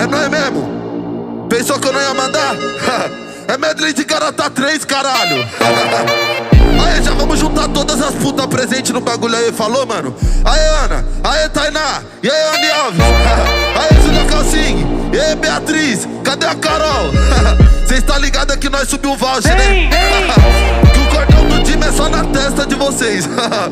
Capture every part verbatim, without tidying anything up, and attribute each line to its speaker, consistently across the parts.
Speaker 1: É nóis mesmo? Pensou que eu não ia mandar? É medley de Garota três, caralho. Aí, já vamos juntar todas as putas presentes no bagulho aí, falou, mano? Aí, Ana, aí, Tainá, e aí, Andy Alves, aí, Julia Calcin, e aí, Beatriz, cadê a Carol? Cês tá ligado que nós subiu o voucher, né? Que o cordão do time é só na testa de vocês.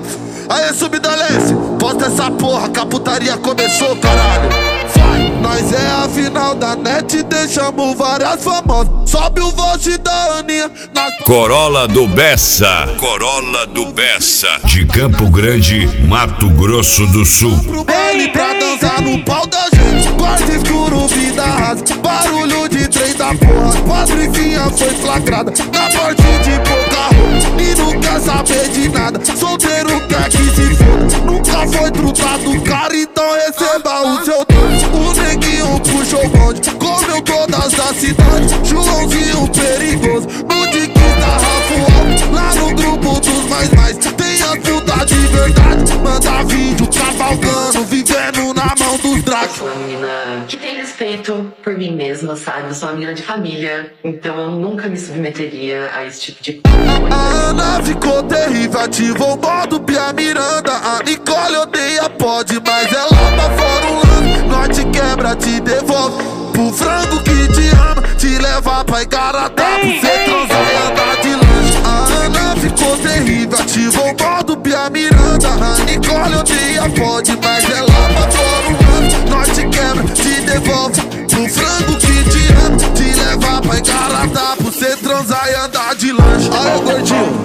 Speaker 1: Aí, Subida Leste, posta essa porra, que a putaria começou, caralho. Vai! Nós é a final da net, deixamos várias famosas. Sobe o voucher da Aninha nas...
Speaker 2: Corolla do Bessa, Corolla do Bessa, de Campo Grande, Mato Grosso do Sul.
Speaker 1: Pro baile pra dançar no pau da gente. Quarto escuro, vida rasa, barulho de trem da porra. Patricinha foi flagrada na morte de pouca roupa. E não quer saber de nada, solteiro quer que se foda. Nunca foi trutado, cara, então receba o seu dono. O neguinho puxou o bonde, comeu todas as cidades. Joãozinho perigoso, no de quinta Rafael. Lá no grupo dos mais mais, tem a puta de verdade. Manda vídeo cavalgando, vivendo na mão dos dragos.
Speaker 3: Eu sou uma menina que tem respeito por mim mesma, sabe? Eu sou uma menina de família, então eu nunca me submeteria a esse tipo de coisa.
Speaker 1: A Ana ficou terrível, ativou o modo Pia Miranda. A Nicole odeia pode, mas ela tá fora um lance. Nós te quebra, te devolve pro frango que te ama, te leva pra Igarapá, pra cê transar e andar de lanche. A Ana ficou terrível, ativou o modo Pia Miranda. A Nicole odeia pode, mas ela tá fora um lance. Nós te quebra, te devolve pro frango que te ama, te leva pra Igarapá, pra cê transar e andar de lanche. Aí, gordinho,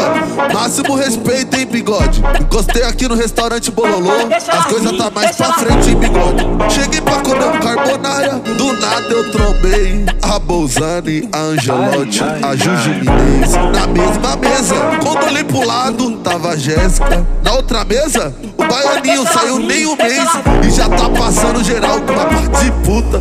Speaker 1: máximo respeito, hein, bigode. Encostei aqui no restaurante Bololô, as coisas tá mais pra frente, hein, bigode. Cheguei pra comer um carbonara, do nada eu trombei a Bolzani, a Angelotti, a Juju Minez. Na mesma mesa, quando olhei pro lado, tava a Jéssica. Na outra mesa, o baianinho saiu nem um mês e já tá passando geral com uma parte de puta.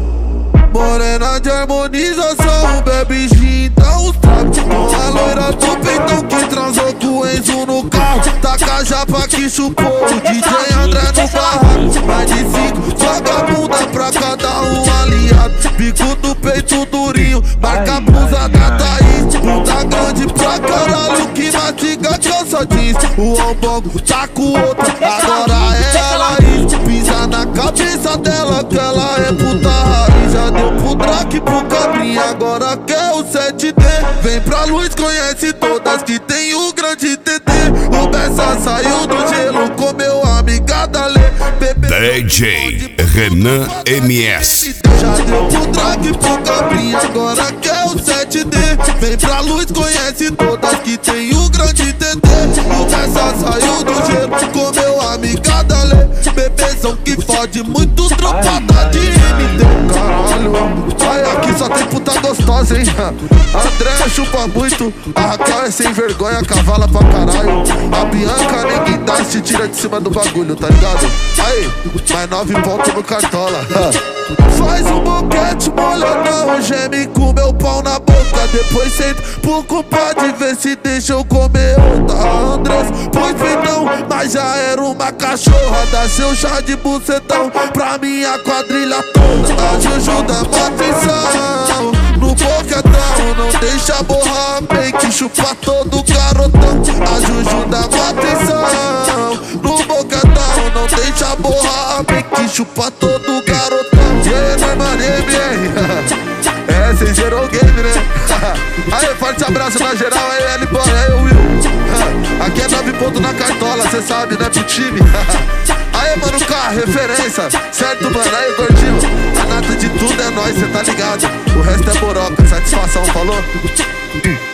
Speaker 1: Morena de harmonização, bebe gin, dá uns tragos. Com a loira do peitão que transou com o Enzo no carro. Taca a japa que chupou o D J André no barraco. Mais de cinco, joga a bunda pra cada um aliado. Bico do peito durinho, marca a blusa da Thaís. Bunda grande pra caralho que mastiga calça jeans. O ombongo tá com outra, agora é a Laís. Pisa na cabeça dela que ela é puta raiz. Já deu pro Drake, pro Cabrinha, agora quer o sete D. Vem pra luz, conhece todas que tem o grande T T. O Bessa saiu do gelo com meu amiga Dale.
Speaker 2: D J Renan M S.
Speaker 1: Já deu pro Drake, pro Cabrinha, agora quer o sete D. Vem pra luz, conhece todas que tem o grande T T. O Bessa saiu do gelo com meu amiga Dale. Bebezão que fode muito, tropada de M D. Caralho, ai, aqui só tem puta gostosa, hein? André chupa muito, a Raquel é sem vergonha, cavala pra caralho. A Bianca ninguém dá, se tira de cima do bagulho, tá ligado? Aí, mais nove pontos no Cartola. Faz um boquete molhadão, geme com meu pau na boca. Depois senta por culpa de ver se deixa eu comer outra. A Andrés, pois bem não, mas já era uma cachorra. Dá seu chá de bucetão pra minha quadrilha toda. A Juju dá mó atenção no boquetão, não deixa borrar a make, chupa todo garotão. A Juju dá mó atenção no boquetão, não deixa borrar a make, chupa todo garotão. E aí, meu mano, M R? É, cês zerou o game, né? Aí, forte abraço na geral, aí, L-Boy, aí, Will. Aqui é nove pontos na Cartola, cê sabe, né, pro time. Aí, mano, K, referência, certo, mano? Aí, gordinho, a nata de tudo é nóis, cê tá ligado? O resto é boroca, satisfação, falou?